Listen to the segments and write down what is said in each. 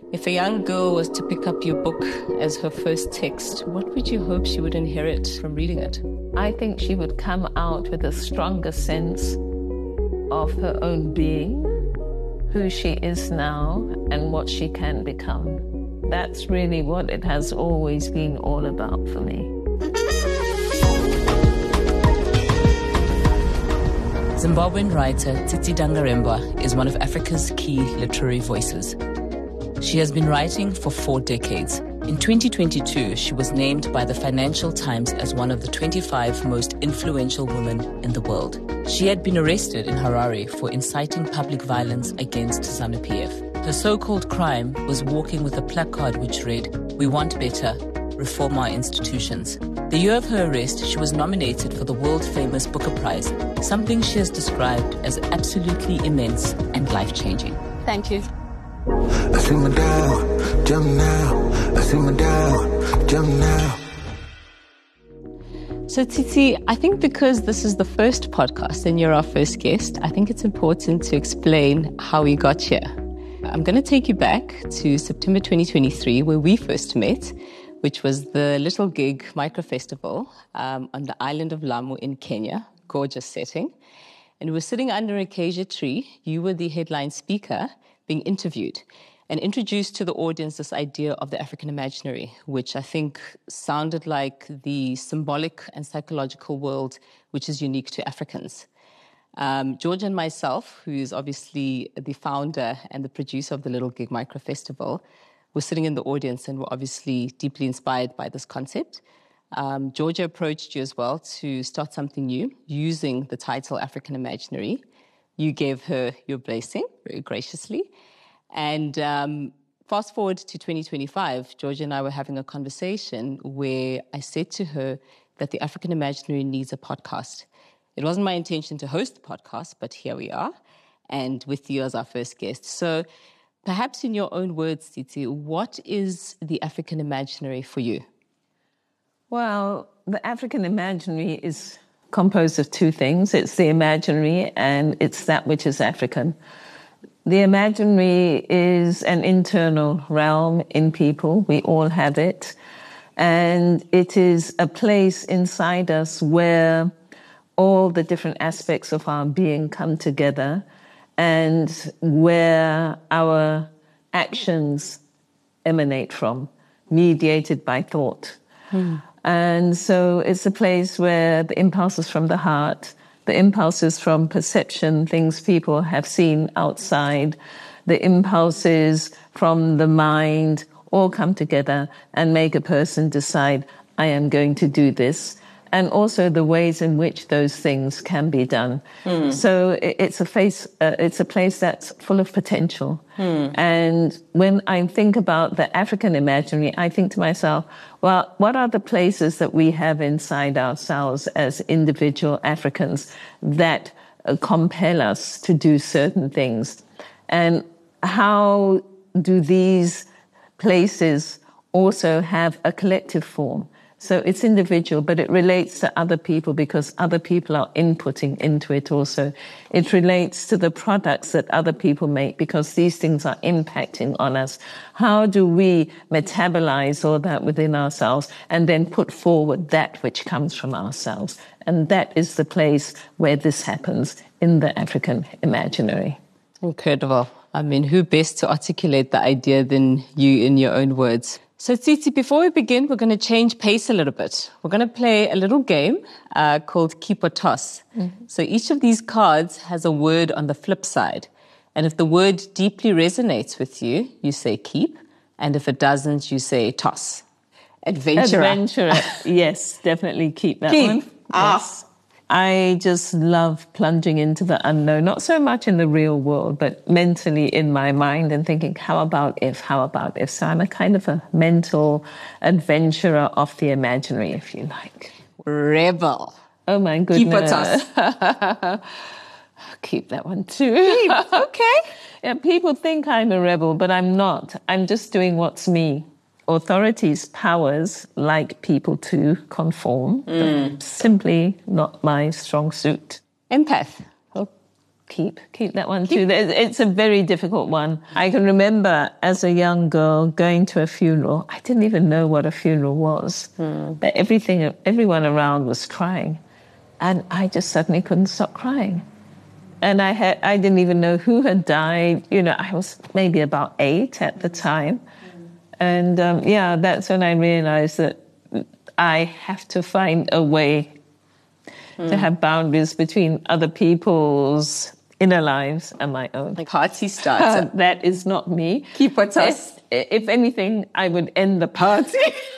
If a young girl was to pick up your book as her first text, what would you hope she would inherit from reading it? I think she would come out with a stronger sense of her own being, who she is now, and what she can become. That's really what it has always been all about for me. Zimbabwean writer Tsitsi Dangarembga is one of Africa's key literary voices. She has been writing for 4 decades. In 2022, she was named by the Financial Times as one of the 25 most influential women in the world. She had been arrested in Harare for inciting public violence against ZANU-PF. Her so-called crime was walking with a placard which read, "We want better, reform our institutions." The year of her arrest, she was nominated for the world-famous Booker Prize, something she has described as absolutely immense and life-changing. Thank you. I see my down, jump now. I see my down, jump now. So Tsitsi, I think because this is the first podcast and you're our first guest, I think it's important to explain how we got here. I'm going to take you back to September 2023, where we first met, which was the Little Gig Micro Festival on the island of Lamu in Kenya. Gorgeous setting. And we were sitting under a acacia tree. You were the headline speaker being interviewed and introduced to the audience this idea of the African imaginary, which I think sounded like the symbolic and psychological world which is unique to Africans. George and myself, who is obviously the founder and the producer of the Little Gig Micro Festival, were sitting in the audience and were obviously deeply inspired by this concept. Georgia approached you as well to start something new using the title African Imaginary. You gave her your blessing very graciously. And fast forward to 2025, Georgia and I were having a conversation where I said to her that the African Imaginary needs a podcast. It wasn't my intention to host the podcast, but here we are, and with you as our first guest. So perhaps in your own words, Tsitsi, what is the African Imaginary for you? Well, the African Imaginary is composed of 2 things. It's the imaginary and it's that which is African. The imaginary is an internal realm in people. We all have it. And it is a place inside us where all the different aspects of our being come together and where our actions emanate from, mediated by thought. And so it's a place where the impulses from the heart, the impulses from perception, things people have seen outside, the impulses from the mind all come together and make a person decide, I am going to do this. And also the ways in which those things can be done. So it's a place that's full of potential. And when I think about the African imaginary, I think to myself, well, what are the places that we have inside ourselves as individual Africans that compel us to do certain things? And how do these places also have a collective form? So it's individual, but it relates to other people because other people are inputting into it also. It relates to the products that other people make because these things are impacting on us. How do we metabolize all that within ourselves and then put forward that which comes from ourselves? And that is the place where this happens in the African imaginary. Incredible. I mean, who best to articulate the idea than you in your own words? So, Tsitsi, before we begin, we're going to change pace a little bit. We're going to play a little game called Keep or Toss. So each of these cards has a word on the flip side. And if the word deeply resonates with you, you say keep. And if it doesn't, you say toss. Adventurer. Yes, definitely keep that Keep. one. Yes. I just love plunging into the unknown, not so much in the real world, but mentally in my mind and thinking, how about if? So I'm a kind of a mental adventurer of the imaginary, if you like. Rebel. Oh, my goodness. Keep or toss. Keep that one too. Keep. Okay. Yeah, people think I'm a rebel, but I'm not. I'm just doing what's me. Authorities' powers like people to conform, but simply not my strong suit. Empath. keep that one too. It's a very difficult one. I can remember as a young girl going to a funeral. I didn't even know what a funeral was, but everyone around was crying, and I just suddenly couldn't stop crying. And I didn't even know who had died. You know, I was maybe about 8 at the time, and that's when I realized that I have to find a way to have boundaries between other people's inner lives and my own. Like party starter. That is not me. Keep what's us. If anything, I would end the party.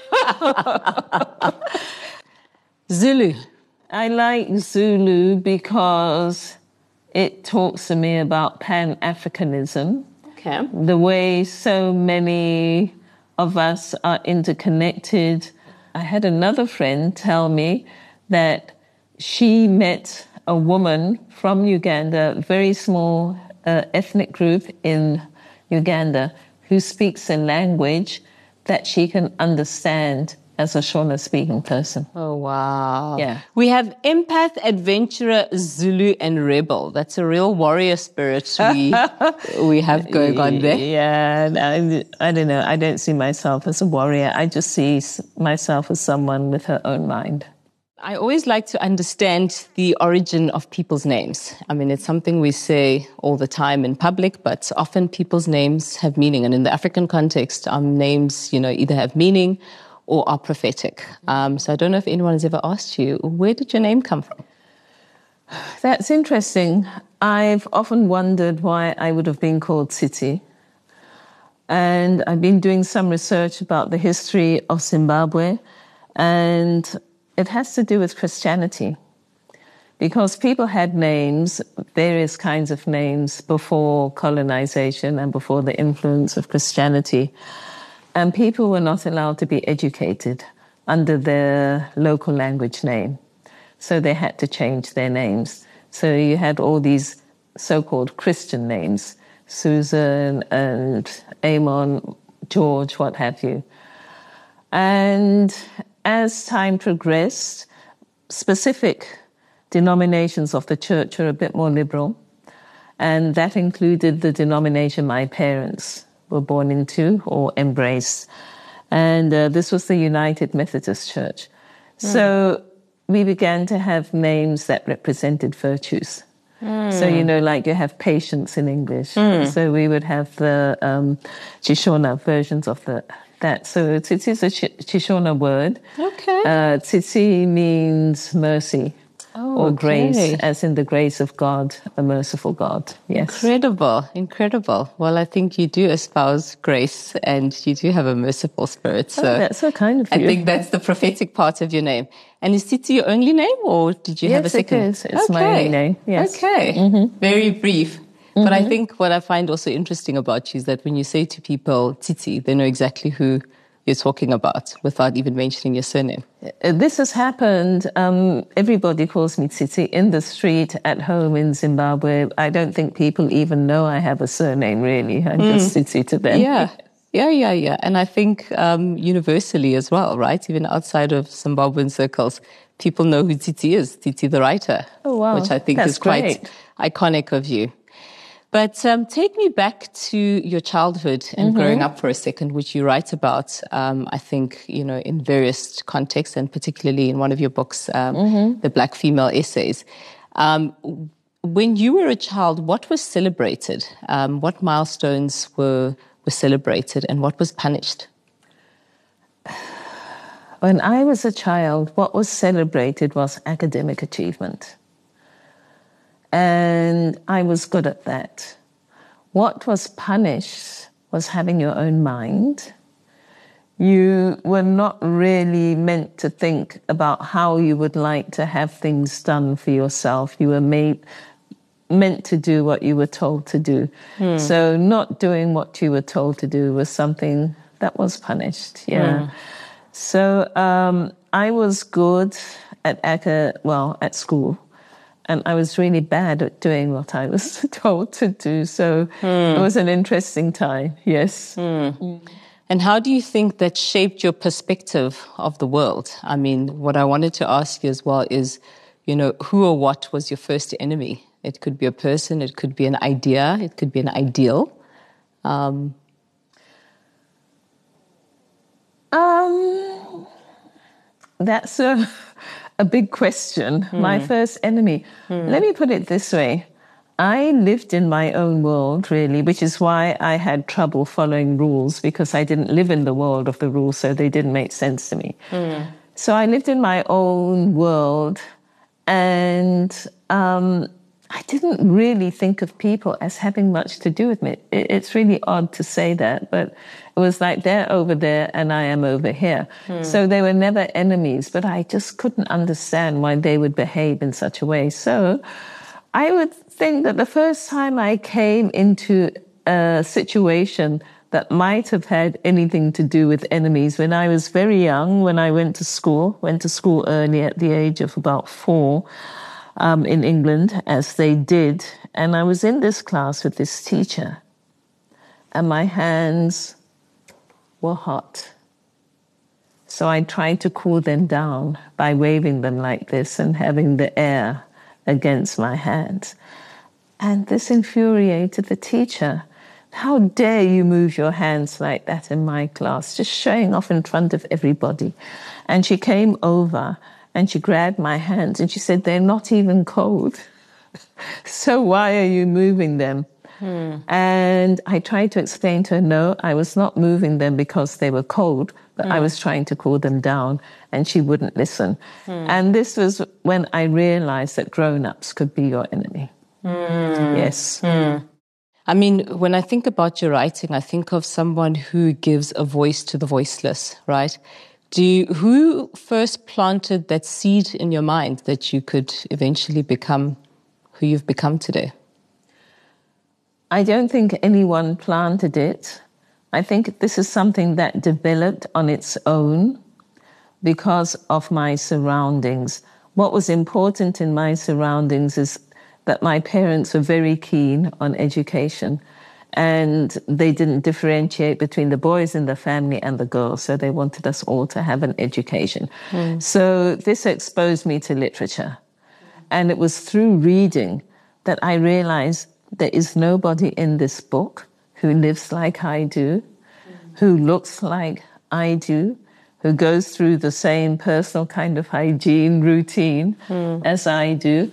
Zulu. I like Zulu because it talks to me about Pan-Africanism. Okay. The way so many of us are interconnected. I had another friend tell me that she met a woman from Uganda, a very small ethnic group in Uganda, who speaks a language that she can understand as a Shona-speaking person. Oh, wow. Yeah. We have empath, adventurer, Zulu, and rebel. That's a real warrior spirit we have going on there. Yeah, I don't know. I don't see myself as a warrior. I just see myself as someone with her own mind. I always like to understand the origin of people's names. I mean, it's something we say all the time in public, but often people's names have meaning. And in the African context, names, either have meaning or are prophetic. So I don't know if anyone has ever asked you, where did your name come from? That's interesting. I've often wondered why I would have been called Tsitsi. And I've been doing some research about the history of Zimbabwe, and it has to do with Christianity, because people had names, various kinds of names, before colonization and before the influence of Christianity. And people were not allowed to be educated under their local language name. So they had to change their names. So you had all these so-called Christian names, Susan and Amon, George, what have you. And as time progressed, specific denominations of the church are a bit more liberal, and that included the denomination my parents were born into or embraced. And this was the United Methodist Church. So we began to have names that represented virtues. So, like you have patience in English. So we would have the Shona versions of that. So Tsitsi is a Shona word. Okay. Tsitsi means mercy or grace, as in the grace of God, a merciful God. Yes. Incredible. Well, I think you do espouse grace and you do have a merciful spirit. So that's so kind of you. I think that's the prophetic part of your name. And is Tsitsi your only name, or did you have a second? Yes, it is. It's my only name. Yes. Okay. Very brief. But I think what I find also interesting about you is that when you say to people Tsitsi, they know exactly who you're talking about without even mentioning your surname. This has happened. Everybody calls me Tsitsi in the street, at home in Zimbabwe. I don't think people even know I have a surname, really. I'm just Tsitsi to them. Yeah. And I think universally as well, right? Even outside of Zimbabwean circles, people know who Tsitsi is, Tsitsi the writer. Oh, wow. Which I think That's is quite great. Iconic of you. But take me back to your childhood and growing up for a second, which you write about, I think, in various contexts, and particularly in one of your books, the Black Female Essays. When you were a child, what was celebrated? What milestones were celebrated and what was punished? When I was a child, what was celebrated was academic achievement. And I was good at that. What was punished was having your own mind. You were not really meant to think about how you would like to have things done for yourself. You were meant to do what you were told to do. So not doing what you were told to do was something that was punished. So I was good at school. And I was really bad at doing what I was told to do. So it was an interesting time, yes. And how do you think that shaped your perspective of the world? I mean, what I wanted to ask you as well is, who or what was your first enemy It could be a person, it could be an idea, it could be an ideal. That's a big question. My first enemy. Let me put it this way. I lived in my own world, really, which is why I had trouble following rules, because I didn't live in the world of the rules, so they didn't make sense to me. So I lived in my own world, and I didn't really think of people as having much to do with me. It's really odd to say that, but it was like they're over there and I am over here. So they were never enemies, but I just couldn't understand why they would behave in such a way. So I would think that the first time I came into a situation that might have had anything to do with enemies, when I was very young, when I went to school early at the age of about 4, in England, as they did. And I was in this class with this teacher, and my hands were hot. So I tried to cool them down by waving them like this and having the air against my hands. And this infuriated the teacher. How dare you move your hands like that in my class, just showing off in front of everybody. And she came over and she grabbed my hands and she said, they're not even cold. So why are you moving them? And I tried to explain to her, no, I was not moving them because they were cold, but I was trying to cool them down, and she wouldn't listen. And this was when I realized that grown-ups could be your enemy. Yes. I mean, when I think about your writing, I think of someone who gives a voice to the voiceless, right? Who first planted that seed in your mind that you could eventually become who you've become today? I don't think anyone planted it. I think this is something that developed on its own because of my surroundings. What was important in my surroundings is that my parents were very keen on education, and they didn't differentiate between the boys in the family and the girls, so they wanted us all to have an education. So this exposed me to literature. And it was through reading that I realized there is nobody in this book who lives like I do, who looks like I do, who goes through the same personal kind of hygiene routine as I do.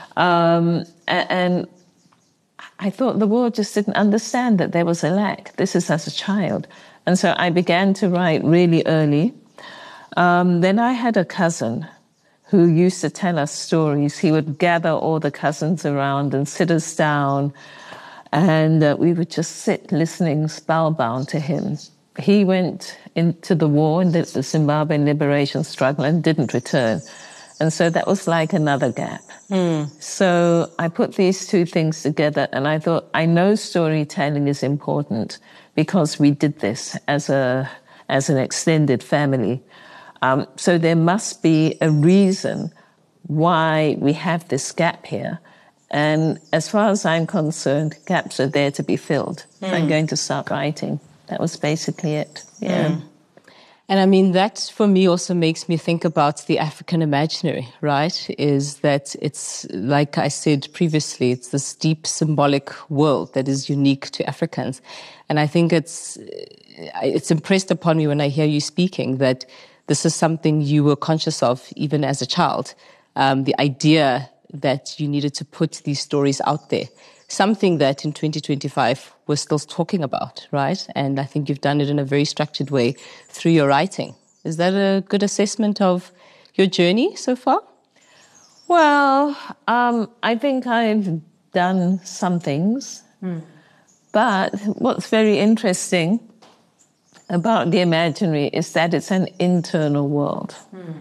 And I thought the world just didn't understand that there was a lack. This is as a child. And so I began to write really early. Then I had a cousin who used to tell us stories. He would gather all the cousins around and sit us down, and we would just sit listening spellbound to him. He went into the war in the Zimbabwean liberation struggle and didn't return. And so that was like another gap. So I put these two things together, and I thought, I know storytelling is important because we did this as an extended family. So there must be a reason why we have this gap here. And as far as I'm concerned, gaps are there to be filled. So I'm going to start writing. That was basically it. Yeah. And I mean, that for me also makes me think about the African imaginary, right? Is that it's, like I said previously, it's this deep symbolic world that is unique to Africans. And I think it's impressed upon me when I hear you speaking that this is something you were conscious of even as a child. The idea that you needed to put these stories out there. Something that in 2025 we're still talking about, right? And I think you've done it in a very structured way through your writing. Is that a good assessment of your journey so far? Well, I think I've done some things. But what's very interesting about the imaginary is that it's an internal world.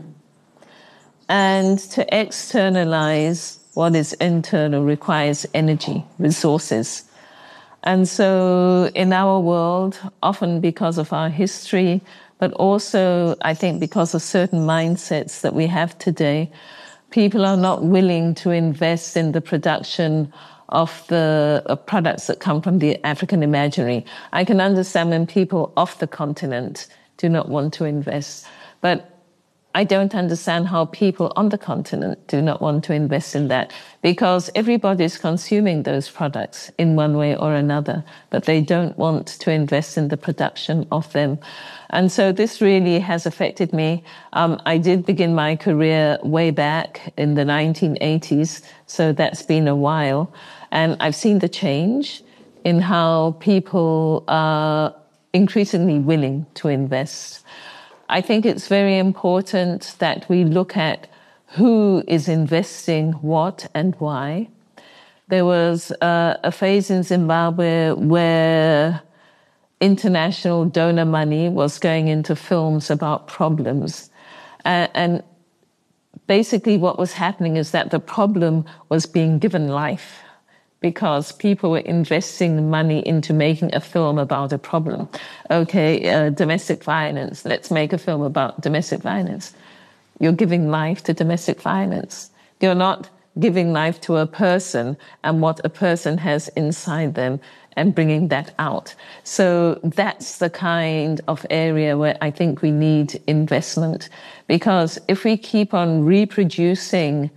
And to externalize what is internal requires energy, resources. And so in our world, often because of our history, but also I think because of certain mindsets that we have today, people are not willing to invest in the production of the products that come from the African imaginary. I can understand when people off the continent do not want to invest. But I don't understand how people on the continent do not want to invest in that, because everybody's consuming those products in one way or another, but they don't want to invest in the production of them. And so this really has affected me. I did begin my career way back in the 1980s, so that's been a while. And I've seen the change in how people are increasingly willing to invest. I think it's very important that we look at who is investing what and why. There was a phase in Zimbabwe where international donor money was going into films about problems. And basically what was happening is that the problem was being given life, because people were investing money into making a film about a problem. Okay, domestic violence. Let's make a film about domestic violence. You're giving life to domestic violence. You're not giving life to a person and what a person has inside them and bringing that out. So that's the kind of area where I think we need investment, because if we keep on reproducing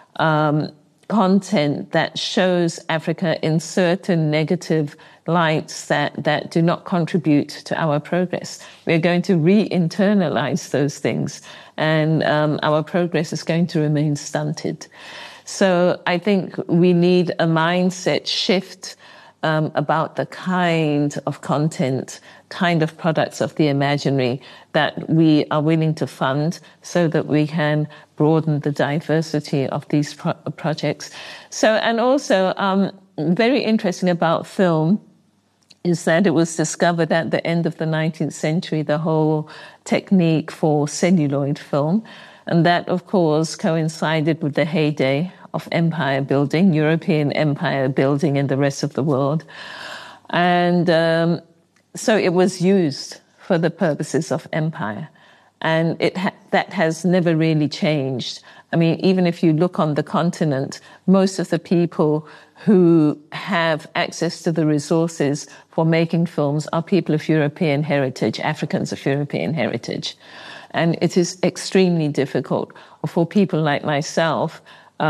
content that shows Africa in certain negative lights that do not contribute to our progress, we're going to re-internalize those things, and our progress is going to remain stunted. So I think we need a mindset shift about the kind of content, kind of products of the imaginary that we are willing to fund, so that we can broaden the diversity of these projects. So, and also, very interesting about film is that it was discovered at the end of the 19th century, the whole technique for celluloid film. And that, of course, coincided with the heyday of empire building, European empire building in the rest of the world. And so it was used for the purposes of empire. And that has never really changed. I mean, even if you look on the continent, most of the people who have access to the resources for making films are people of European heritage, Africans of European heritage. And it is extremely difficult for people like myself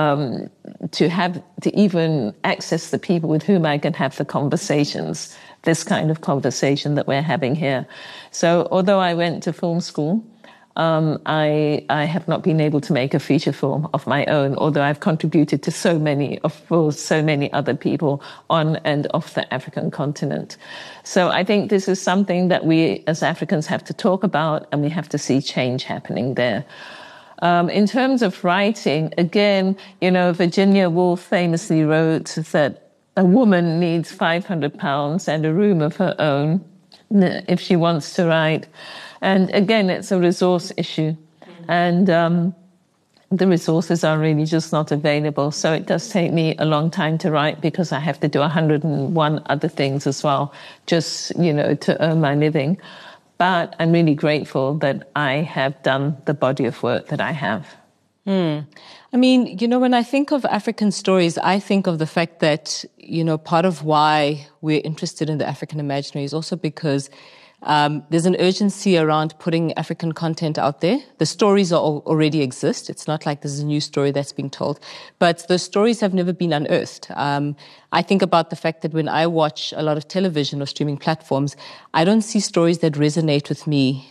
to even access the people with whom I can have the conversations, this kind of conversation that we're having here. So although I went to film school, I have not been able to make a feature film of my own, although I've contributed to so many other people on and off the African continent. So I think this is something that we as Africans have to talk about, and we have to see change happening there. In terms of writing, again, Virginia Woolf famously wrote that a woman needs £500 and a room of her own if she wants to write. And again, it's a resource issue. And the resources are really just not available. So it does take me a long time to write, because I have to do 101 other things as well, just, to earn my living. But I'm really grateful that I have done the body of work that I have. I mean, when I think of African stories, I think of the fact that, part of why we're interested in the African imaginary is also because there's an urgency around putting African content out there. The stories already exist. It's not like there's a new story that's being told, but the stories have never been unearthed. I think about the fact that when I watch a lot of television or streaming platforms, I don't see stories that resonate with me,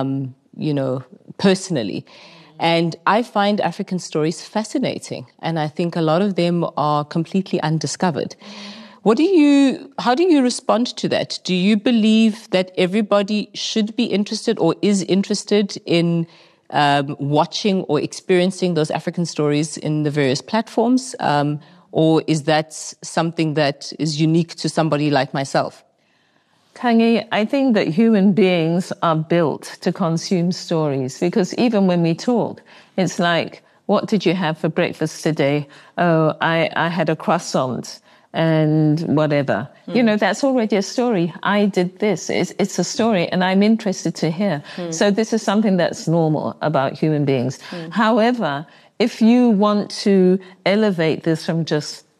personally. And I find African stories fascinating, and I think a lot of them are completely undiscovered. How do you respond to that? Do you believe that everybody should be interested or is interested in watching or experiencing those African stories in the various platforms? Or is that something that is unique to somebody like myself? Khanyi, I think that human beings are built to consume stories, because even when we talk, it's like, what did you have for breakfast today? Oh, I had a croissant and whatever. That's already a story. I did this. It's a story, and I'm interested to hear. So this is something that's normal about human beings. However, if you want to elevate this from just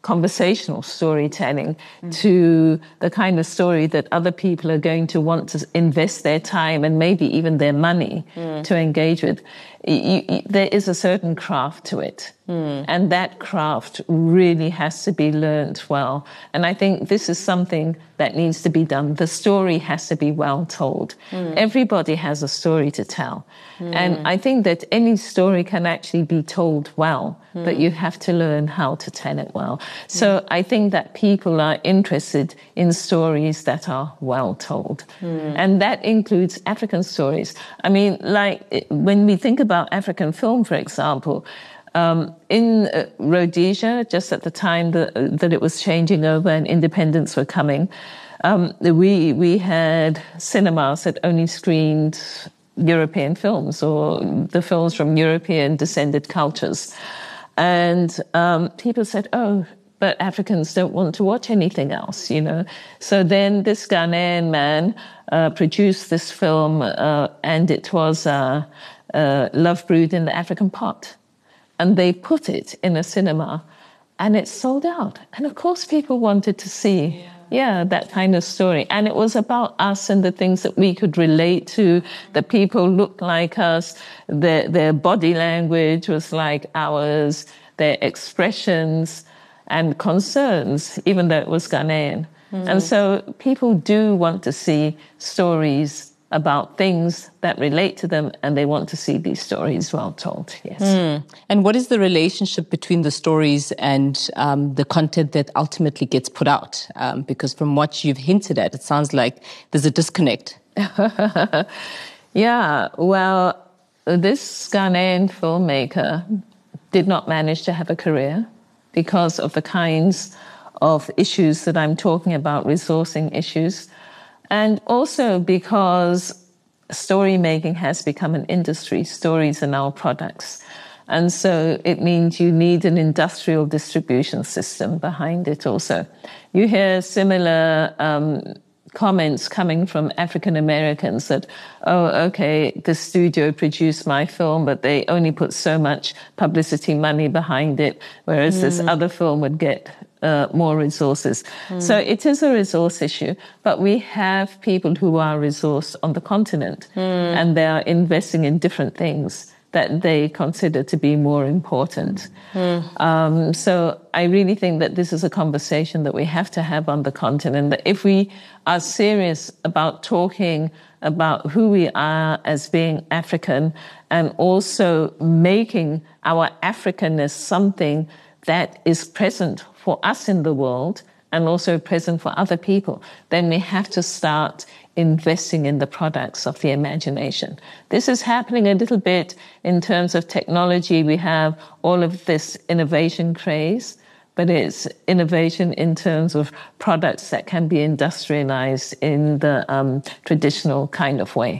conversational storytelling to the kind of story that other people are going to want to invest their time and maybe even their money to engage with. There is a certain craft to it. And that craft really has to be learned well. And I think this is something that needs to be done. The story has to be well told. Everybody has a story to tell. And I think that any story can actually be told well, but you have to learn how to tell it well. So I think that people are interested in stories that are well told. And that includes African stories. I mean, like when we think about African film, for example, in Rhodesia, just at the time that it was changing over and independence were coming, we had cinemas that only screened European films or the films from European descended cultures. And people said, oh, but Africans don't want to watch anything else, you know. So then this Ghanaian man produced this film, and it was Love Brewed in the African Pot. And they put it in a cinema, and it sold out. And of course, people wanted to see, that kind of story. And it was about us and the things that we could relate to. The people looked like us. Their body language was like ours. Their expressions and concerns, even though it was Ghanaian. And so people do want to see stories about things that relate to them, and they want to see these stories well told, yes. And what is the relationship between the stories and the content that ultimately gets put out? Because from what you've hinted at, it sounds like there's a disconnect. Yeah, well, this Ghanaian filmmaker did not manage to have a career because of the kinds of issues that I'm talking about, resourcing issues. And also because story making has become an industry. Stories are now products. And so it means you need an industrial distribution system behind it also. You hear similar comments coming from African Americans that, oh, okay, the studio produced my film, but they only put so much publicity money behind it, whereas this other film would get more resources. So it is a resource issue, but we have people who are resourced on the continent, and they are investing in different things that they consider to be more important. So I really think that this is a conversation that we have to have on the continent, that if we are serious about talking about who we are as being African and also making our Africanness something that is present for us in the world and also present for other people, then we have to start investing in the products of the imagination. This is happening a little bit in terms of technology. We have all of this innovation craze, but it's innovation in terms of products that can be industrialized in the traditional kind of way.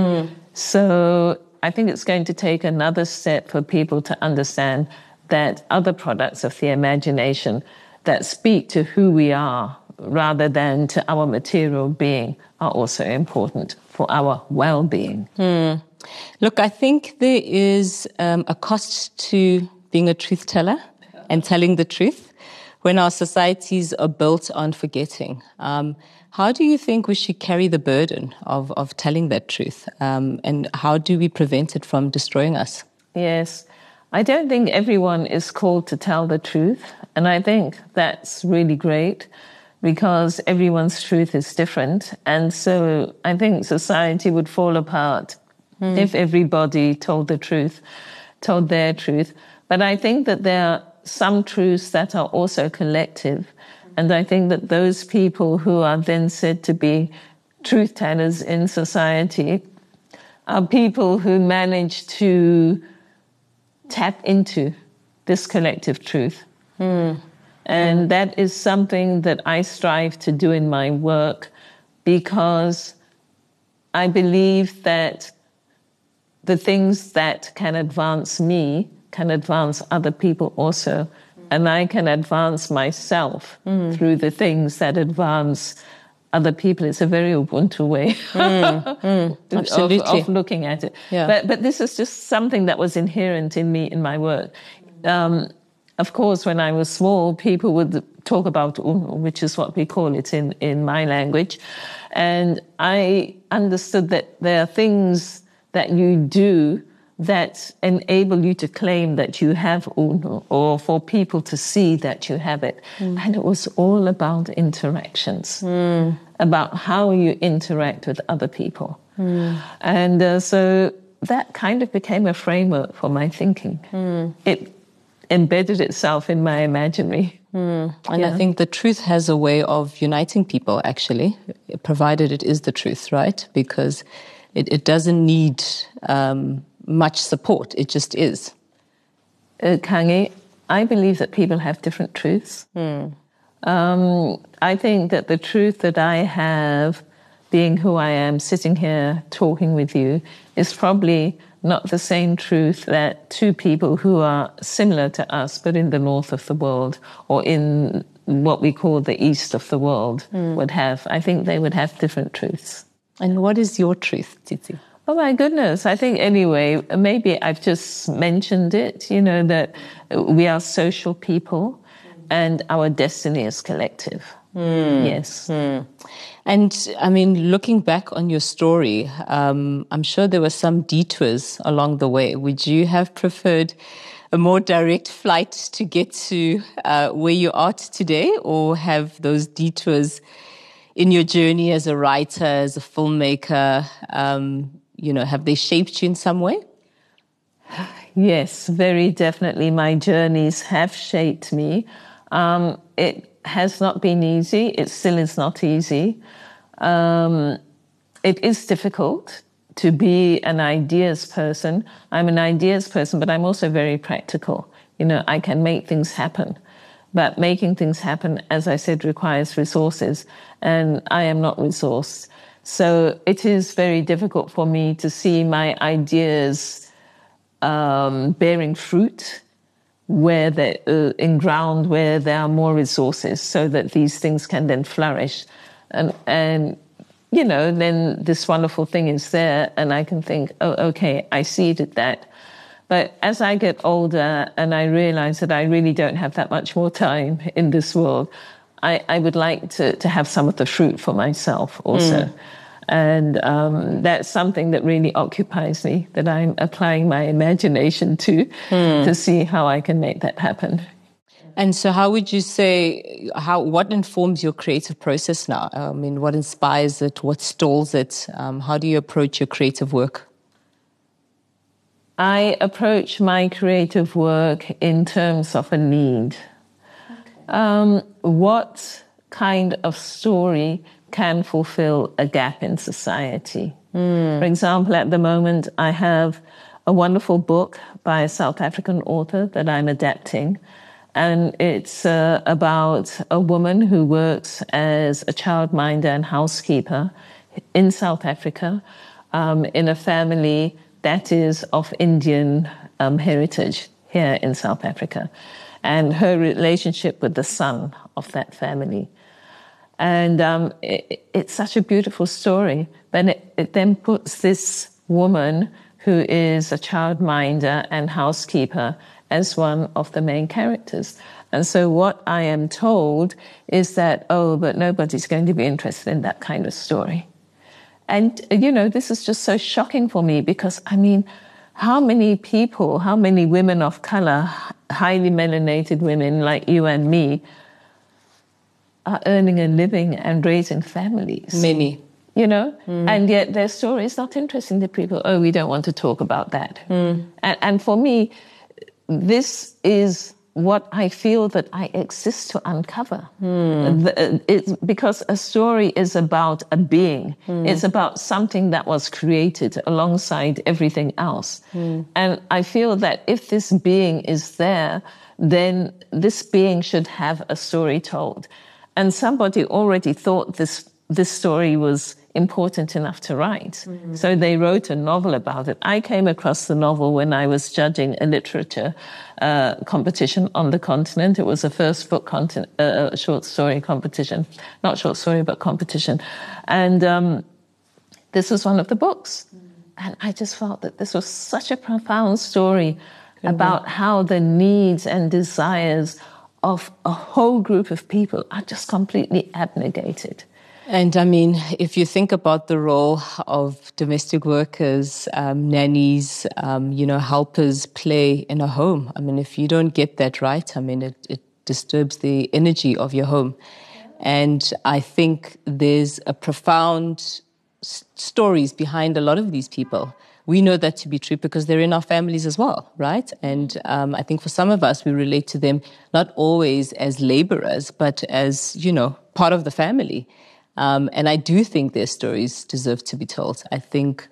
So I think it's going to take another step for people to understand that other products of the imagination that speak to who we are rather than to our material being are also important for our well-being. Look, I think there is a cost to being a truth teller and telling the truth when our societies are built on forgetting. How do you think we should carry the burden of telling that truth? And how do we prevent it from destroying us? Yes. I don't think everyone is called to tell the truth. And I think that's really great because everyone's truth is different. And so I think society would fall apart if everybody told the truth, told their truth. But I think that there are some truths that are also collective. And I think that those people who are then said to be truth tellers in society are people who manage to tap into this collective truth. And that is something that I strive to do in my work because I believe that the things that can advance me can advance other people also. And I can advance myself through the things that advance other people. It's a very Ubuntu way of looking at it. Yeah. But this is just something that was inherent in me, in my work. Of course, when I was small, people would talk about unu, which is what we call it in my language. And I understood that there are things that you do that enable you to claim that you have unu, or for people to see that you have it. And it was all about interactions, about how you interact with other people. And so that kind of became a framework for my thinking. It embedded itself in my imaginary. And I think the truth has a way of uniting people, actually, provided it is the truth, right? Because it doesn't need much support. It just is. Kangi, I believe that people have different truths. I think that the truth that I have, being who I am, sitting here talking with you, is probably not the same truth that two people who are similar to us, but in the north of the world or in what we call the east of the world would have. I think they would have different truths. And what is your truth, Tsitsi? Oh, my goodness. I think, anyway, maybe I've just mentioned it, that we are social people and our destiny is collective. Yes. And, I mean, looking back on your story, I'm sure there were some detours along the way. Would you have preferred a more direct flight to get to where you are today, or have those detours in your journey as a writer, as a filmmaker, have they shaped you in some way? Yes, very definitely. My journeys have shaped me. It has not been easy. It still is not easy. It is difficult to be an ideas person. I'm an ideas person, but I'm also very practical. I can make things happen. But making things happen, as I said, requires resources, and I am not resourced. So it is very difficult for me to see my ideas bearing fruit where in ground where there are more resources, so that these things can then flourish. And then this wonderful thing is there, and I can think, oh, okay, I seeded that. But as I get older and I realize that I really don't have that much more time in this world, I would like to have some of the fruit for myself also. And that's something that really occupies me, that I'm applying my imagination to see how I can make that happen. And so how would you say, what informs your creative process now? I mean, what inspires it? What stalls it? How do you approach your creative work? I approach my creative work in terms of a need. Okay. What kind of story can fulfill a gap in society? For example, at the moment, I have a wonderful book by a South African author that I'm adapting. And it's about a woman who works as a childminder and housekeeper in South Africa, in a family that is of Indian heritage here in South Africa, and her relationship with the son of that family. And it's such a beautiful story. But it then puts this woman who is a childminder and housekeeper as one of the main characters. And so what I am told is that, but nobody's going to be interested in that kind of story. And, this is just so shocking for me because, how many people, how many women of color, highly melanated women like you and me, are earning a living and raising families? Many. And yet their story is not interesting to people. Oh, we don't want to talk about that. And for me, this is what I feel that I exist to uncover. It's because a story is about a being. It's about something that was created alongside everything else. And I feel that if this being is there, then this being should have a story told. And somebody already thought this story was important enough to write. So they wrote a novel about it. I came across the novel when I was judging a literature competition on the continent. It was a first book short story competition. Not short story, but competition. And this was one of the books. And I just felt that this was such a profound story about how the needs and desires of a whole group of people are just completely abnegated. And I mean, if you think about the role of domestic workers, nannies, helpers play in a home, I mean, if you don't get that right, I mean, it disturbs the energy of your home. And I think there's a profound stories behind a lot of these people. We know that to be true because they're in our families as well, right? And I think for some of us, we relate to them not always as laborers, but as, part of the family. And I do think their stories deserve to be told. I think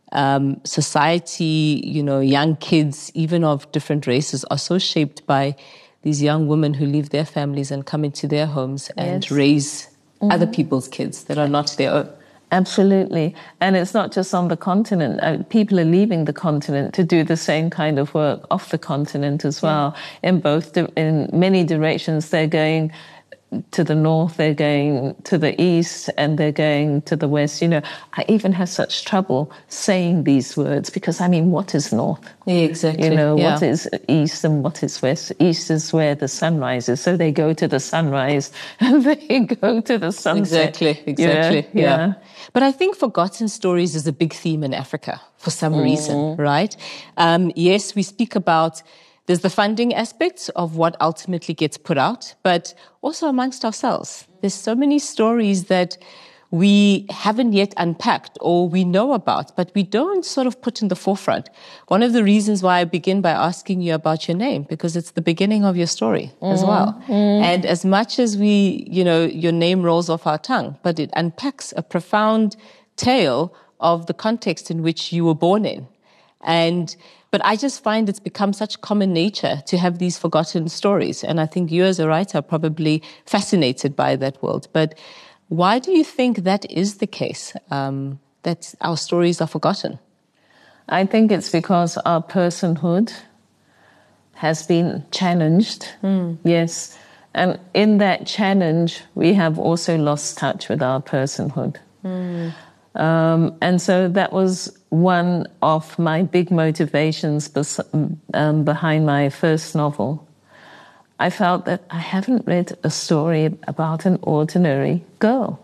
society, young kids, even of different races, are so shaped by these young women who leave their families and come into their homes and raise other people's kids that are not their own. Absolutely. And it's not just on the continent. People are leaving the continent to do the same kind of work off the continent as well. In many directions, they're going to the north, they're going to the east, and they're going to the west. I even have such trouble saying these words because, what is north? Yeah, exactly. What is east and what is west? East is where the sun rises, so they go to the sunrise and they go to the sunset. Exactly. Yeah. But I think forgotten stories is a big theme in Africa for some reason, right? Yes, we speak about there's the funding aspects of what ultimately gets put out, but also amongst ourselves. There's so many stories that we haven't yet unpacked or we know about, but we don't sort of put in the forefront. One of the reasons why I begin by asking you about your name, because it's the beginning of your story as well. And as much as your name rolls off our tongue, but it unpacks a profound tale of the context in which you were born in. But I just find it's become such common nature to have these forgotten stories. And I think you as a writer are probably fascinated by that world. But why do you think that is the case, that our stories are forgotten? I think it's because our personhood has been challenged. Yes. And in that challenge, we have also lost touch with our personhood. And so that was one of my big motivations behind my first novel. I felt that I haven't read a story about an ordinary girl.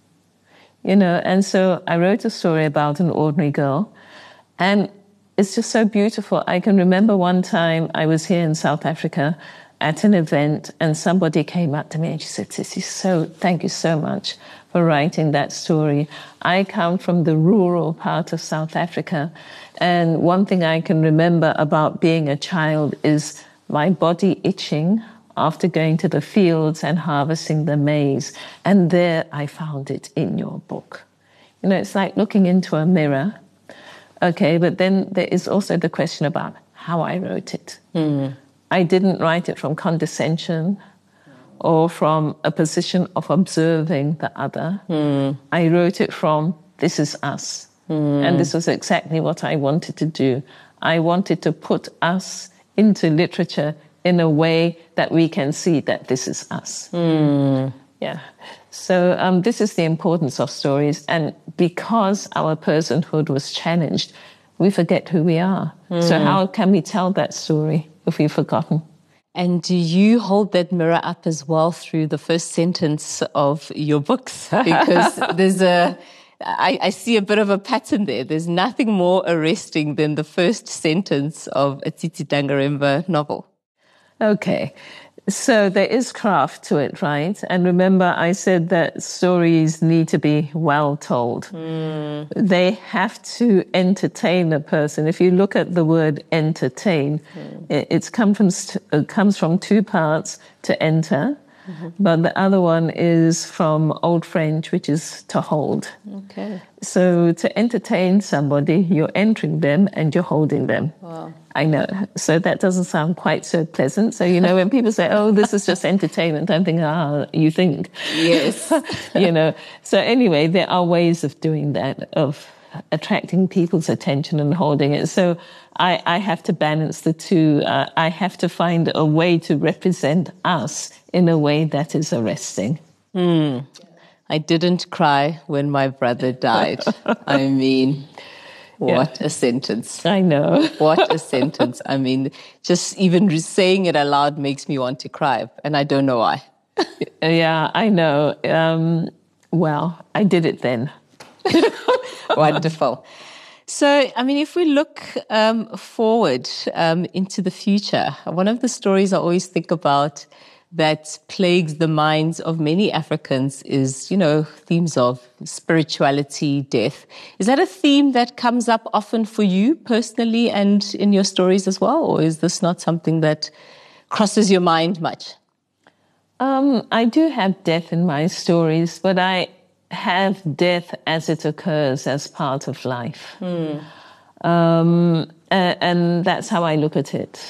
And so I wrote a story about an ordinary girl. And it's just so beautiful. I can remember one time I was here in South Africa at an event and somebody came up to me and she said, "Sissy, thank you so much for writing that story. I come from the rural part of South Africa, and one thing I can remember about being a child is my body itching after going to the fields and harvesting the maize. And there I found it in your book." It's like looking into a mirror. Okay, but then there is also the question about how I wrote it. I didn't write it from condescension or from a position of observing the other. I wrote it from, this is us. And this was exactly what I wanted to do. I wanted to put us into literature in a way that we can see that this is us. Yeah. So this is the importance of stories. And because our personhood was challenged, we forget who we are. So how can we tell that story if we've forgotten? And do you hold that mirror up as well through the first sentence of your books? Because I see a bit of a pattern there. There's nothing more arresting than the first sentence of a Tsitsi Dangaremba novel. Okay. So there is craft to it, right? And remember, I said that stories need to be well told. They have to entertain a person. If you look at the word entertain, it comes from two parts, to enter, but the other one is from Old French, which is to hold. Okay. So to entertain somebody, you're entering them and you're holding them. Wow. I know. So that doesn't sound quite so pleasant. So, when people say, oh, this is just entertainment, I'm thinking, you think. Yes. So anyway, there are ways of doing that, of attracting people's attention and holding it. So I have to balance the two. I have to find a way to represent us in a way that is arresting. I didn't cry when my brother died. I mean, What a sentence. I know. What a sentence. I mean, just even saying it aloud makes me want to cry, and I don't know why. Yeah, I know. Well, I did it then. Wonderful. So, I mean, if we look forward into the future, one of the stories I always think about that plagues the minds of many Africans is, themes of spirituality, death. Is that a theme that comes up often for you personally and in your stories as well? Or is this not something that crosses your mind much? I do have death in my stories, but I have death as it occurs as part of life. And that's how I look at it.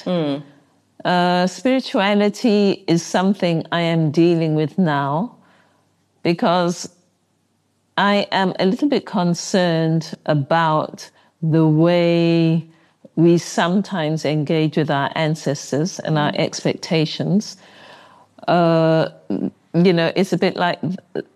Spirituality is something I am dealing with now because I am a little bit concerned about the way we sometimes engage with our ancestors and our expectations. It's a bit like,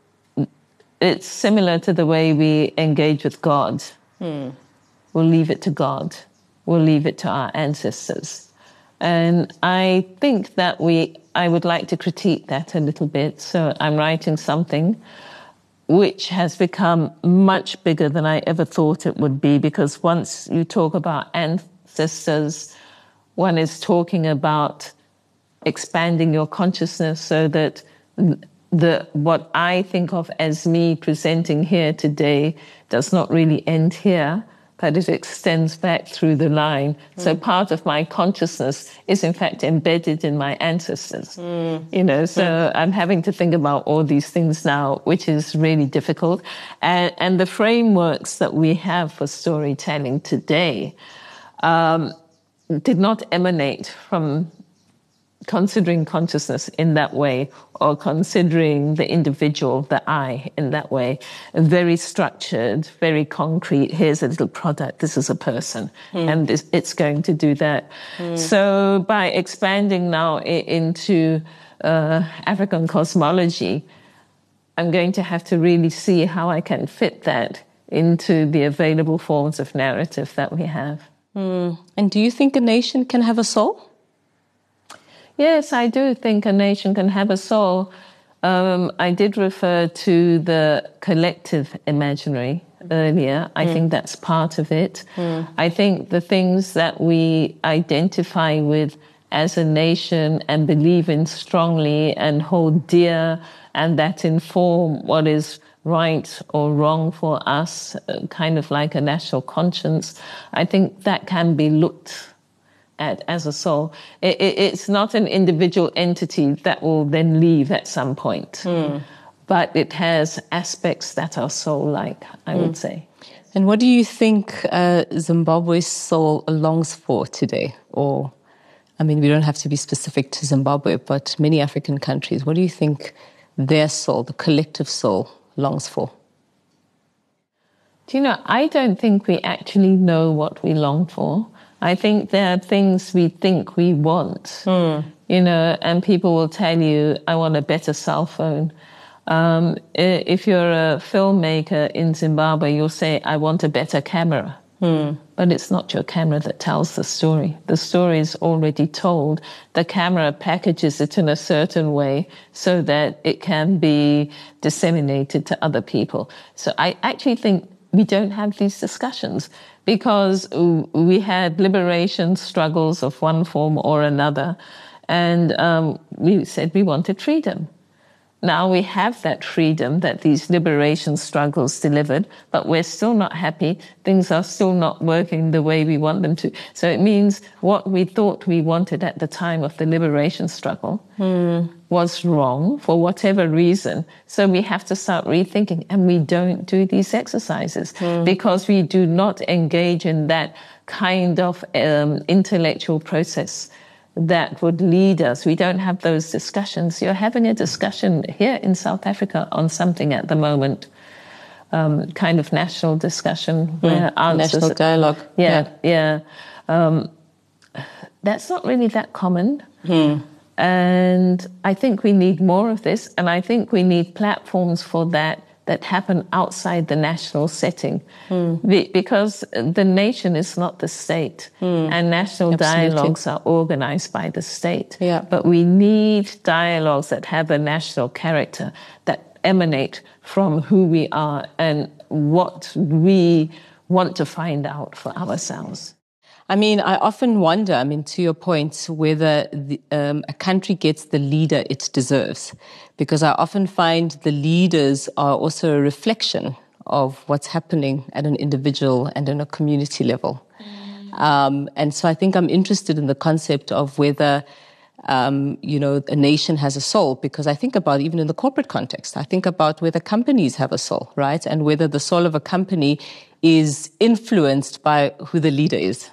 it's similar to the way we engage with God. We'll leave it to God. We'll leave it to our ancestors. And I think that I would like to critique that a little bit. So I'm writing something which has become much bigger than I ever thought it would be, because once you talk about ancestors, one is talking about expanding your consciousness so that what I think of as me presenting here today does not really end here, but it extends back through the line. So part of my consciousness is in fact embedded in my ancestors. So I'm having to think about all these things now, which is really difficult. And the frameworks that we have for storytelling today did not emanate from considering consciousness in that way, or considering the individual, the I, in that way. Very structured, very concrete. Here's a little product. This is a person. And it's going to do that. So by expanding now into African cosmology, I'm going to have to really see how I can fit that into the available forms of narrative that we have. And do you think a nation can have a soul? Yes, I do think a nation can have a soul. I did refer to the collective imaginary earlier. I think that's part of it. I think the things that we identify with as a nation and believe in strongly and hold dear, and that inform what is right or wrong for us, kind of like a national conscience, I think that can be looked at as a soul. It's not an individual entity that will then leave at some point, but it has aspects that are soul-like, I would say. And what do you think Zimbabwe's soul longs for today? Or, I mean, we don't have to be specific to Zimbabwe, but many African countries, what do you think their soul, the collective soul, longs for? Do you know, I don't think we actually know what we long for. I think there are things we think we want, and people will tell you, I want a better cell phone. If you're a filmmaker in Zimbabwe, you'll say, I want a better camera. But it's not your camera that tells the story. The story is already told. The camera packages it in a certain way so that it can be disseminated to other people. So I actually think we don't have these discussions because we had liberation struggles of one form or another. And we said we wanted freedom. Now we have that freedom that these liberation struggles delivered, but we're still not happy. Things are still not working the way we want them to. So it means what we thought we wanted at the time of the liberation struggle was wrong for whatever reason. So we have to start rethinking, and we don't do these exercises because we do not engage in that kind of intellectual process that would lead us. We don't have those discussions. You're having a discussion here in South Africa on something at the moment, kind of national discussion. Where answers, national dialogue. Yeah. That's not really that common. And I think we need more of this. And I think we need platforms for that that happen outside the national setting, because the nation is not the state, and national dialogues are organized by the state. Yeah. But we need dialogues that have a national character, that emanate from who we are and what we want to find out for ourselves. I mean, I often wonder, to your point, whether a country gets the leader it deserves. Because I often find the leaders are also a reflection of what's happening at an individual and on a community level. And so I think I'm interested in the concept of whether, a nation has a soul, because I think about, even in the corporate context, I think about whether companies have a soul, right? And whether the soul of a company is influenced by who the leader is.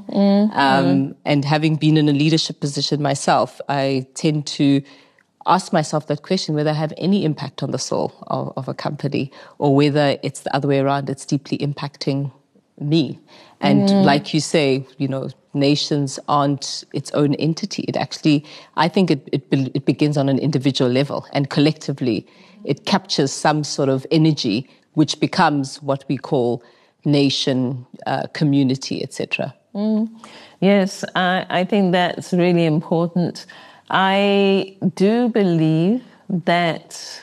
And having been in a leadership position myself, I tend to ask myself that question, whether I have any impact on the soul of a company, or whether it's the other way around, it's deeply impacting me. And like you say, nations aren't its own entity. It actually, I think it begins on an individual level, and collectively it captures some sort of energy which becomes what we call nation, community, etc. Yes, I think that's really important. I do believe that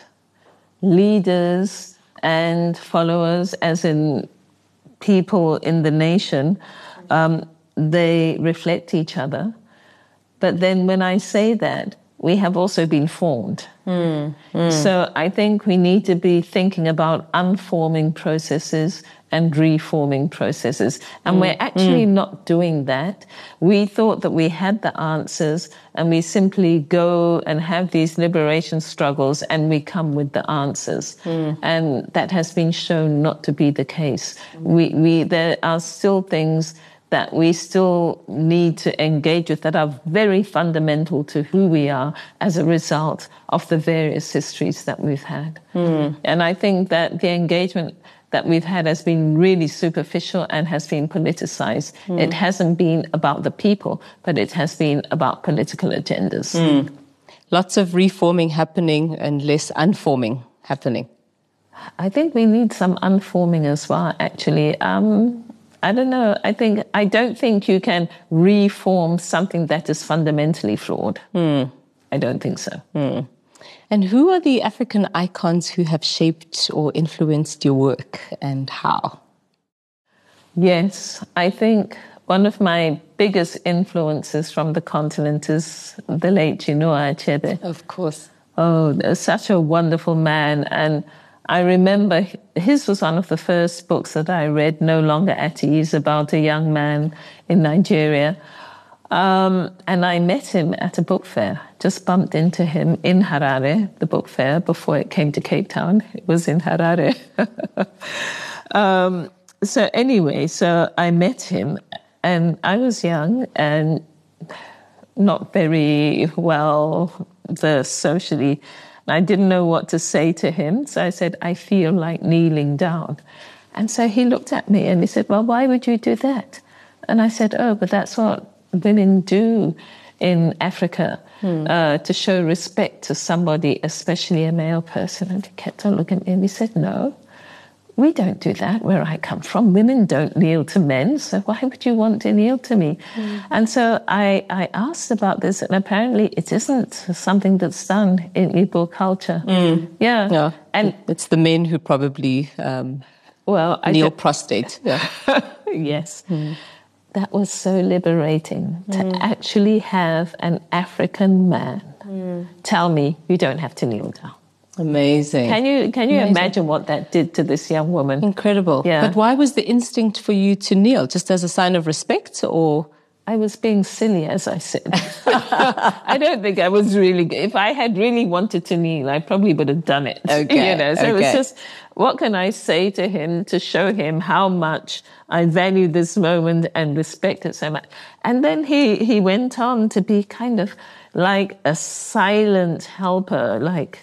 leaders and followers, as in people in the nation, they reflect each other. But then when I say that, we have also been formed. So I think we need to be thinking about unforming processes and reforming processes. And we're actually not doing that. We thought that we had the answers, and we simply go and have these liberation struggles and we come with the answers. And that has been shown not to be the case. There are still things that we still need to engage with that are very fundamental to who we are as a result of the various histories that we've had. And I think that the engagement that we've had has been really superficial and has been politicized. It hasn't been about the people, but it has been about political agendas. Lots of reforming happening and less unforming happening. I think we need some unforming as well, actually. I don't know. I don't think you can reform something that is fundamentally flawed. I don't think so. And who are the African icons who have shaped or influenced your work, and how? Yes, I think one of my biggest influences from the continent is the late Chinua Achebe. Of course. Oh, such a wonderful man. And I remember his was one of the first books that I read, No Longer at Ease, about a young man in Nigeria. And I met him at a book fair, just bumped into him in Harare, the book fair, before it came to Cape Town. It was in Harare. So I met him, and I was young and not very well versed socially. I didn't know what to say to him, so I said, I feel like kneeling down. And so he looked at me and he said, well, why would you do that? And I said, oh, but that's what women do in Africa, to show respect to somebody, especially a male person. And he kept on looking at me and he said, no, we don't do that where I come from. Women don't kneel to men, so why would you want to kneel to me? And so I asked about this, and apparently it isn't something that's done in Igbo culture. Yeah. And it's the men who probably kneel prostrate. Yeah. Yes. That was so liberating to actually have an African man tell me, you don't have to kneel down. Amazing. Can you imagine what that did to this young woman? Incredible. Yeah. But why was the instinct for you to kneel? Just as a sign of respect, or? I was being silly, as I said. I don't think I was really good. If I had really wanted to kneel, I probably would have done it. Okay. So it was just, what can I say to him to show him how much I value this moment and respect it so much? And then he went on to be kind of like a silent helper, like,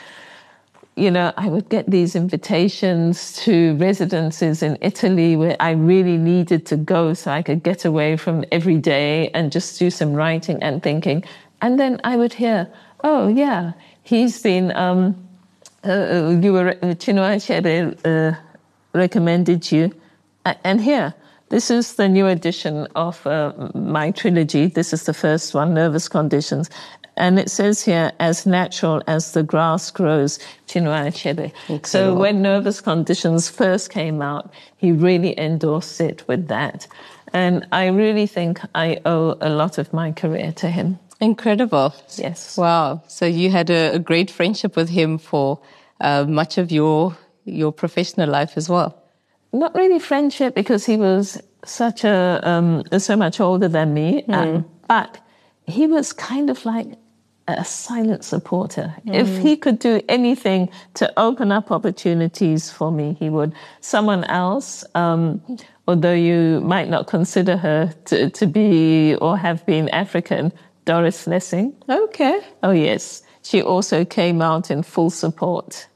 I would get these invitations to residences in Italy where I really needed to go so I could get away from every day and just do some writing and thinking. And then I would hear, oh, yeah, he's been Chinua Achebe recommended you. And here, this is the new edition of my trilogy. This is the first one, Nervous Conditions. And it says here, as natural as the grass grows, Chinua Achebe. Incredible. So when Nervous Conditions first came out, he really endorsed it with that. And I really think I owe a lot of my career to him. Incredible. Yes. Wow. So you had a great friendship with him for much of your professional life as well. Not really friendship, because he was so much older than me. But he was kind of like a silent supporter. If he could do anything to open up opportunities for me, he would. Someone else, although you might not consider her to be or have been African, Doris Lessing. Okay. Oh, yes. She also came out in full support.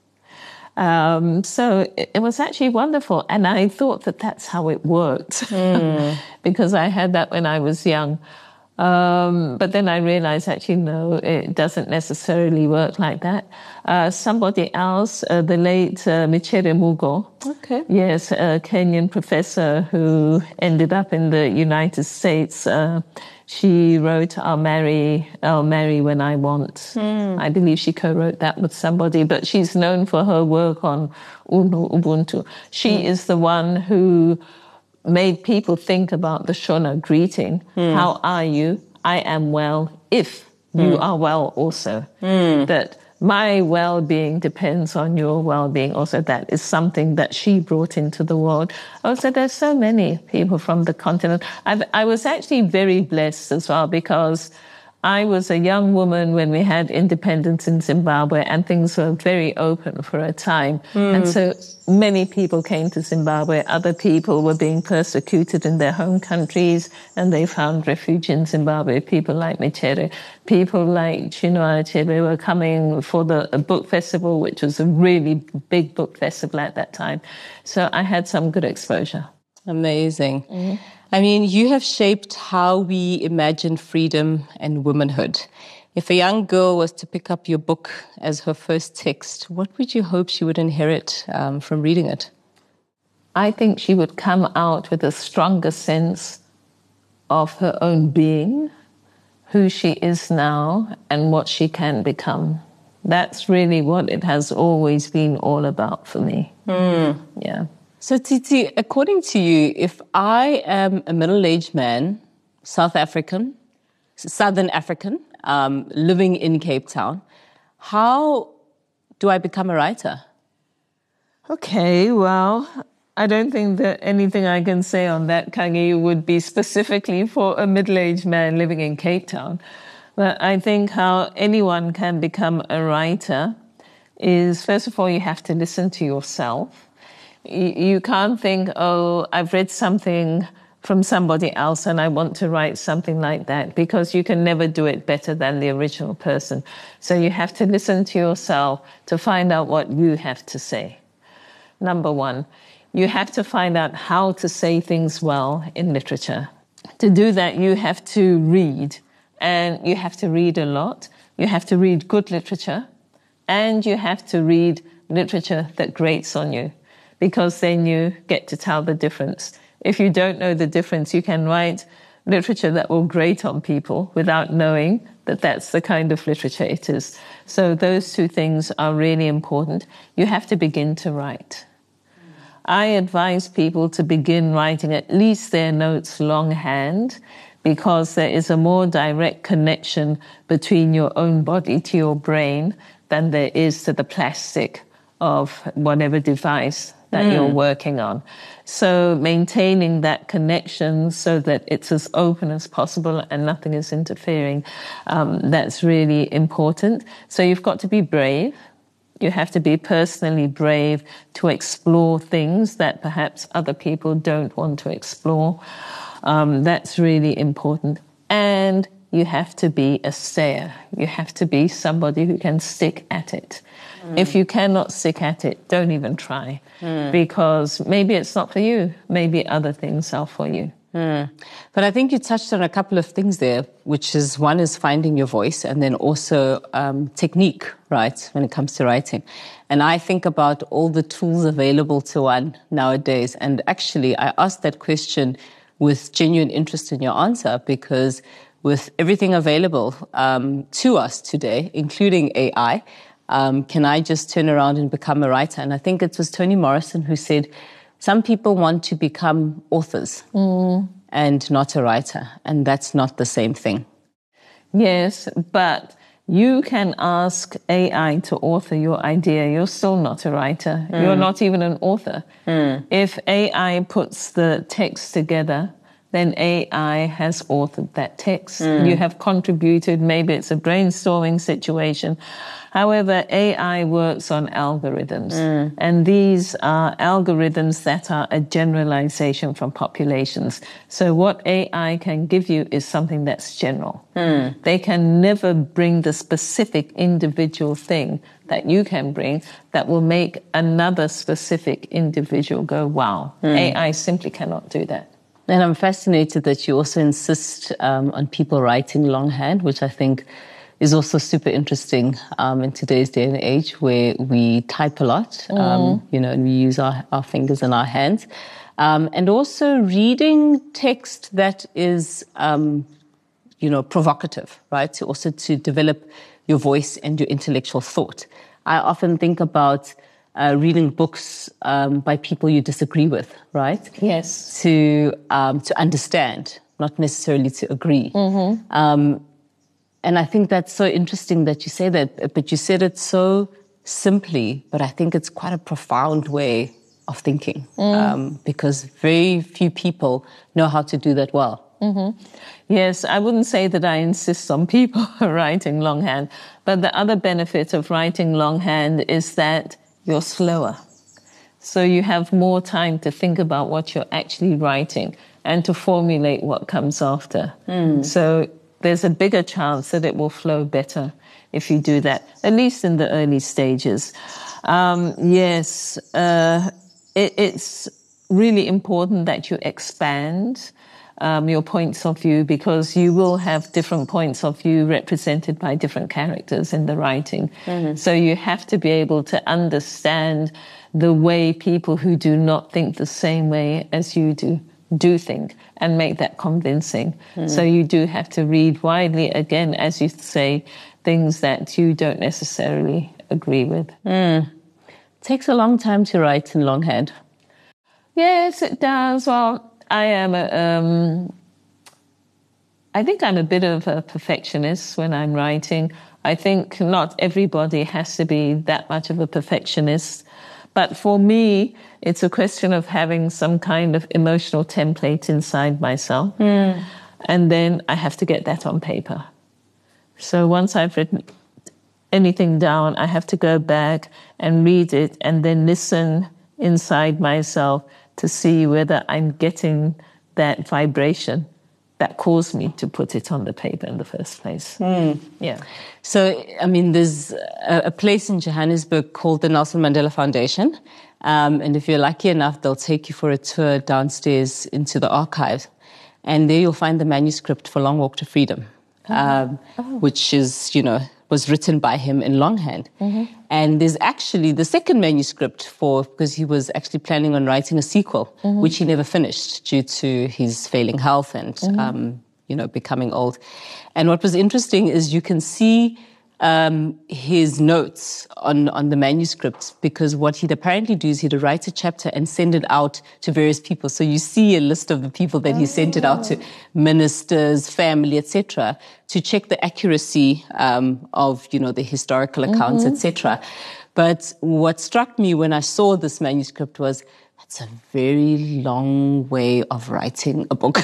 So it was actually wonderful. And I thought that that's how it worked, because I had that when I was young. But then I realized, actually, no, it doesn't necessarily work like that. Somebody else, the late Michere Mugo. Okay. Yes, a Kenyan professor who ended up in the United States. She wrote I'll Marry When I Want. I believe she co-wrote that with somebody, but she's known for her work on Ubuntu. She is the one who made people think about the Shona greeting. How are you? I am well if you are well also. That my well-being depends on your well-being also. That is something that she brought into the world. Also, there's so many people from the continent. I was actually very blessed as well, because I was a young woman when we had independence in Zimbabwe, and things were very open for a time. And so many people came to Zimbabwe. Other people were being persecuted in their home countries, and they found refuge in Zimbabwe. People like Michere, people like Chinua Achebe were coming for the book festival, which was a really big book festival at that time. So I had some good exposure. Amazing. I mean, you have shaped how we imagine freedom and womanhood. If a young girl was to pick up your book as her first text, what would you hope she would inherit from reading it? I think she would come out with a stronger sense of her own being, who she is now, and what she can become. That's really what it has always been all about for me. Yeah. So, Titi, according to you, if I am a middle-aged man, Southern African, living in Cape Town, how do I become a writer? Okay, well, I don't think that anything I can say on that, Kangi, would be specifically for a middle-aged man living in Cape Town. But I think how anyone can become a writer is, first of all, you have to listen to yourself. You can't think, oh, I've read something from somebody else and I want to write something like that, because you can never do it better than the original person. So you have to listen to yourself to find out what you have to say. Number one, you have to find out how to say things well in literature. To do that, you have to read, and you have to read a lot. You have to read good literature, and you have to read literature that grates on you, because then you get to tell the difference. If you don't know the difference, you can write literature that will grate on people without knowing that that's the kind of literature it is. So those two things are really important. You have to begin to write. I advise people to begin writing at least their notes longhand, because there is a more direct connection between your own body to your brain than there is to the plastic of whatever device that you're working on. So maintaining that connection so that it's as open as possible and nothing is interfering, that's really important. So you've got to be brave. You have to be personally brave to explore things that perhaps other people don't want to explore. That's really important. And you have to be a stayer. You have to be somebody who can stick at it. If you cannot stick at it, don't even try, because maybe it's not for you. Maybe other things are for you. But I think you touched on a couple of things there, which is one is finding your voice and then also technique, right, when it comes to writing. And I think about all the tools available to one nowadays. And actually, I asked that question with genuine interest in your answer because with everything available to us today, including AI, can I just turn around and become a writer? And I think it was Toni Morrison who said, some people want to become authors and not a writer, and that's not the same thing. Yes, but you can ask AI to author your idea. You're still not a writer. You're not even an author. If AI puts the text together, then AI has authored that text. You have contributed. Maybe it's a brainstorming situation. However, AI works on algorithms, and these are algorithms that are a generalization from populations. So what AI can give you is something that's general. They can never bring the specific individual thing that you can bring that will make another specific individual go, wow. AI simply cannot do that. And I'm fascinated that you also insist on people writing longhand, which I think is also super interesting in today's day and age where we type a lot, and we use our fingers and our hands. And also reading text that is, provocative, right? To develop your voice and your intellectual thought. I often think about reading books by people you disagree with, right? Yes. To understand, not necessarily to agree. And I think that's so interesting that you say that, but you said it so simply, but I think it's quite a profound way of thinking because very few people know how to do that well. Yes, I wouldn't say that I insist on people writing longhand, but the other benefit of writing longhand is that you're slower. So you have more time to think about what you're actually writing and to formulate what comes after. So there's a bigger chance that it will flow better if you do that, at least in the early stages. It's really important that you expand your points of view because you will have different points of view represented by different characters in the writing. So you have to be able to understand the way people who do not think the same way as you do think and make that convincing. So you do have to read widely, again, as you say, things that you don't necessarily agree with. It takes a long time to write in longhand. Yes, it does. Well, I think I'm a bit of a perfectionist when I'm writing. I think not everybody has to be that much of a perfectionist. But for me, it's a question of having some kind of emotional template inside myself. And then I have to get that on paper. So once I've written anything down, I have to go back and read it and then listen inside myself to see whether I'm getting that vibration that caused me to put it on the paper in the first place. Yeah. So, there's a place in Johannesburg called the Nelson Mandela Foundation. And if you're lucky enough, they'll take you for a tour downstairs into the archives. And there you'll find the manuscript for Long Walk to Freedom, which is, was written by him in longhand. And there's actually the second manuscript because he was actually planning on writing a sequel, which he never finished due to his failing health and, becoming old. And what was interesting is you can see his notes on the manuscript because what he'd apparently do is he'd write a chapter and send it out to various people. So you see a list of the people that he sent it out to, ministers, family, etc., to check the accuracy of, the historical accounts, etc. But what struck me when I saw this manuscript was that's a very long way of writing a book.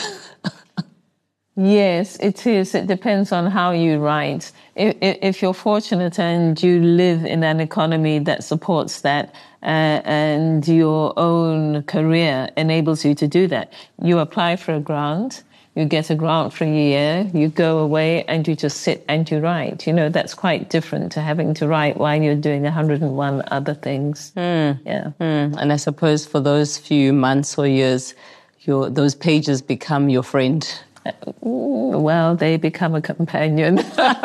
Yes, it is. It depends on how you write. If you're fortunate and you live in an economy that supports that and your own career enables you to do that, you apply for a grant, you get a grant for a year, you go away and you just sit and you write. That's quite different to having to write while you're doing 101 other things. Yeah. And I suppose for those few months or years, those pages become your friend? Well, they become a companion.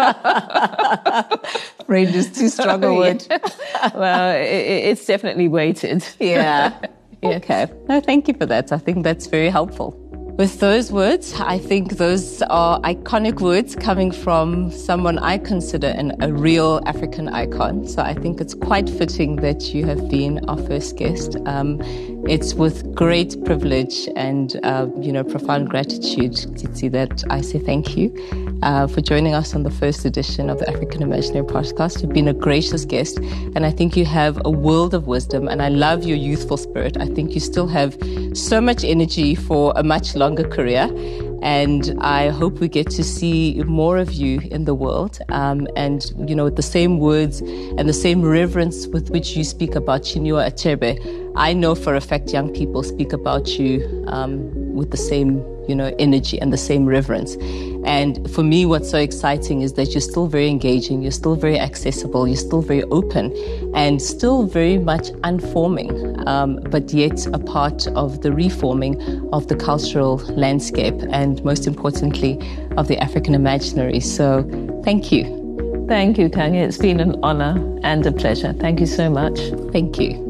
Friend is too strong a word. Well, it's definitely weighted. Yeah. Okay. No, thank you for that. I think that's very helpful. With those words, I think those are iconic words coming from someone I consider a real African icon. So I think it's quite fitting that you have been our first guest. It's with great privilege and, profound gratitude, Tsitsi, that I say thank you for joining us on the first edition of the African Imaginary Podcast. You've been a gracious guest, and I think you have a world of wisdom, and I love your youthful spirit. I think you still have so much energy for a much longer career, and I hope we get to see more of you in the world, with the same words and the same reverence with which you speak about Chinua Achebe. I know for a fact young people speak about you with the same energy and the same reverence. And for me, what's so exciting is that you're still very engaging, you're still very accessible, you're still very open, and still very much unforming, but yet a part of the reforming of the cultural landscape, and most importantly, of the African imaginary. So thank you. Thank you, Tanya. It's been an honor and a pleasure. Thank you so much. Thank you.